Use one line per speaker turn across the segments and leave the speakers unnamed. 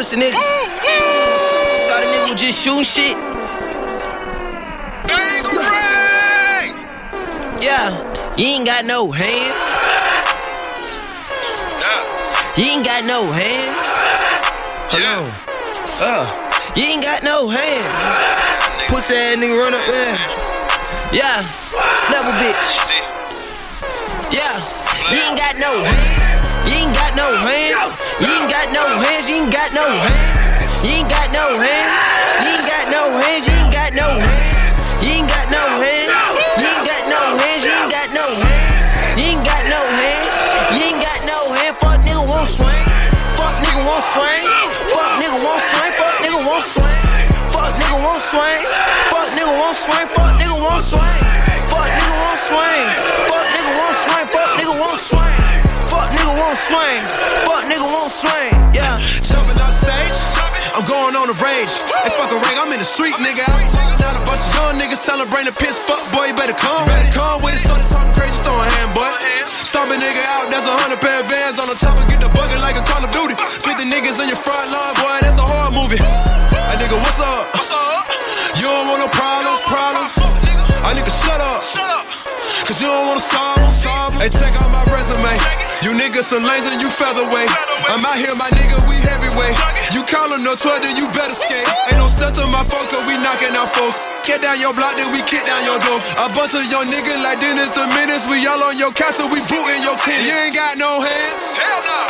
pussy nigga. Thought a nigga was just shooting shit. Yeah, you ain't got no hands. You ain't got no hands. Hello. You ain't got no hands. Pussy ass nigga run up there. Yeah, level bitch. Yeah, you ain't got no hands. You ain't got no hands. You ain't got no hands. You ain't got no hands. You ain't got no hands. You ain't got no hands. You ain't got no hands. You ain't got no hands. You ain't got no hands. You ain't got no hands. You ain't got no hands. You ain't got no hands. Fuck nigga won't swing. Fuck nigga won't swing. Fuck nigga won't swing. Fuck nigga won't swing. Fuck nigga won't swing. Fuck nigga won't swing. Fuck nigga won't swing. Fuck nigga won't swing. Fuck nigga won't swing. Fuck nigga won't swing. Fuck nigga won't swing. Fuck nigga won't swing. Yeah.
Jumping on stage, I'm going on the rage. Hey, fuck a ring, I'm in the street, nigga. I'm calling out a bunch of young niggas celebrating piss. Fuck, boy, you better come. Come with it, so they talking crazy, throwing hand, boy. Stomp a nigga out, that's 100 pair of Vans on the top and get the bucket like a Call of Duty. 50 niggas in your front line, boy, that's a horror movie. Hey, nigga, what's up? What's up? You don't want no problems. I nigga, shut up. Cause you don't wanna solve them. Hey, check out my resume. You niggas some lanes and you featherweight. I'm out here, my nigga, we heavyweight. You callin' no 12, then you better skate. Ain't no stuff to my folks, cause we knockin' out folks. Get down your block, then we kick down your door. A bunch of young niggas like Dennis the Menace. We all on your couch, so we bootin' your tennis. You ain't got no hands. Hell no.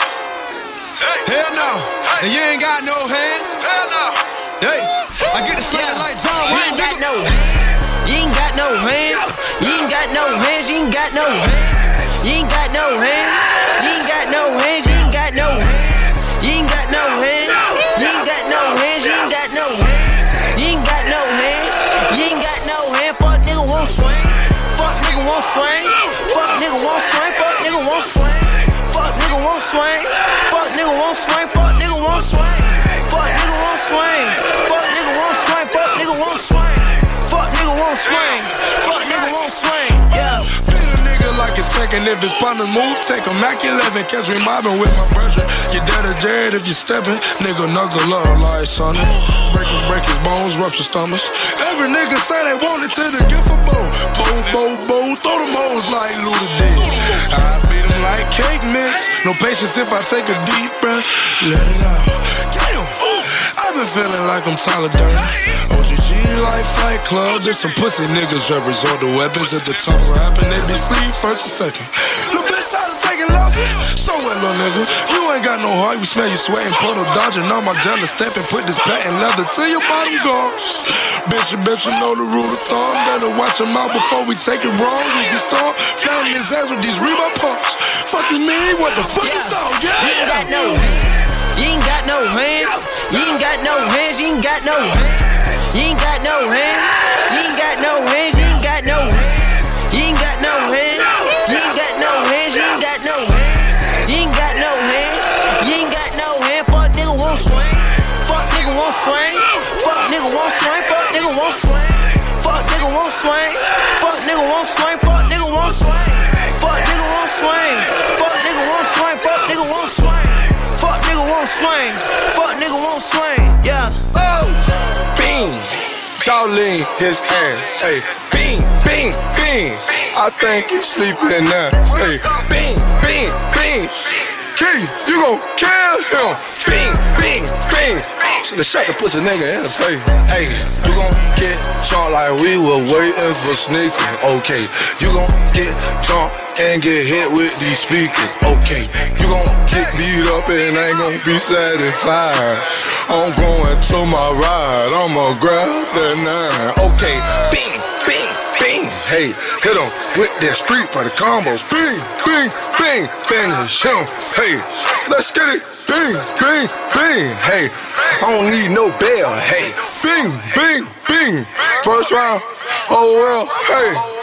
Hell no. And you ain't got no hands. Hell no. Hey, I get the slang like John Wayne.
You ain't got no hands. You ain't got no hands. You ain't got no hands. You ain't got no hands. You ain't got no hands. You ain't got no hands. You ain't got no hands. You ain't got no hands. You ain't got no hands. You ain't got no hands. You ain't got no hands. You ain't got no hands. Fuck nigga won't swing. Fuck nigga won't swing. Fuck nigga won't swing. Fuck nigga won't swing. Fuck nigga won't swing. Fuck nigga won't swing. Fuck nigga won't swing. Fuck nigga won't swing. Fuck nigga won't swing. Fuck nigga won't swing. Fuck nigga won't swing. Fuck nigga won't swing. Yeah.
Beat a nigga like it's Tekken. If it's partner move, take a Mac 11. Catch me mobbing with my brethren. Your dad or Jared if you steppin'. Nigga knuckle up like Sonic. Break his bones, rupture stomachs. Every nigga say they want it till they give a bow. Bo, throw them hoes like Luda did. I beat them like cake mix. No patience if I take a deep breath. Let it out. Damn. I've been feeling like I'm Tyler Durden. OGG like Fight Club. There's some pussy niggas that resort to weapons. At the top of rapping, they be sleep first to second. Little bitch tired of taking losses. So what, little nigga? You ain't got no heart. We smell you sweating. Puddle dodging on my jealous step and put this patent leather to your bottom guards. Bitch, you know the rule of thumb. Better watch them out before we take it wrong. We can start flouting his ass with these Reebok pumps. Fuck you mean? What the fuck is that?
You ain't got no hands. You ain't got no hands. You ain't got no hands. You ain't got no hands. You ain't got no hands. You ain't got no hands. You ain't got no hands. You ain't got no hands. You ain't got no hands. You ain't got no hands. You ain't got no hands. You ain't got no hands. Fuck nigga won't swing. Fuck nigga won't swing. Fuck nigga won't swing. Fuck nigga won't swing. Fuck nigga won't swing. Fuck nigga won't swing. Fuck nigga won't swing. Fuck nigga won't swing. Fuck nigga won't swing. Fuck nigga won't swing. Fuck nigga won't swing. Fuck nigga won't swing. Yeah.
Bing. Jolene, his hand. Hey, bing. I think he's sleeping now. Hey, bing. Key, you gon' kill him. Bing. Should've shot the pussy nigga in the face. Hey, you gon' get drunk like we were waiting for sneaking. Okay, you gon' get drunk and get hit with these speakers. Okay, you gon' get beat up and ain't gon' be satisfied. I'm going to my ride, I'ma grab that 9. Okay, bing. Hey, hit him with that street for the combos. Bing, his him. Hey, let's get it. Bing. Hey, I don't need no bell. Hey, bing. First round, oh well. Hey.